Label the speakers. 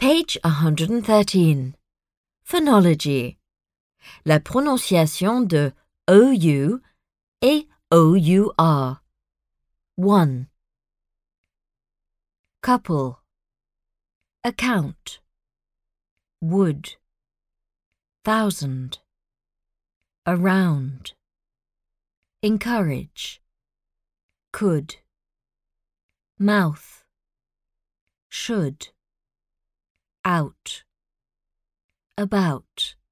Speaker 1: Page 113. Phonology. La prononciation de OU et OUR. 1. Couple. Account. Would. Thousand. Around. Encourage. Could. Mouth. Should. Out. About.